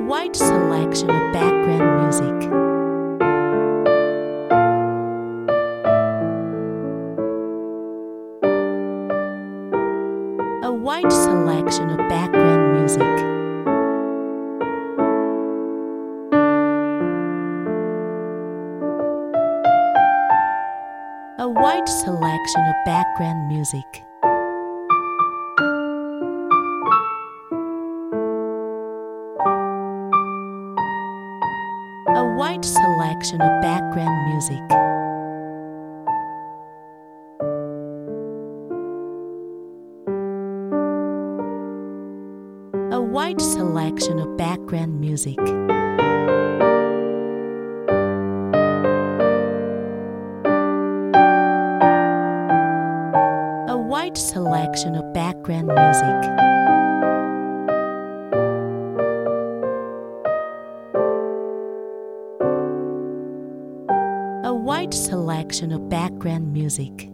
wide selection of background music. A wide selection of background music. A wide selection of background music. A wide selection of background music. A wide selection of background music. A wide selection of background music. A wide selection of background music.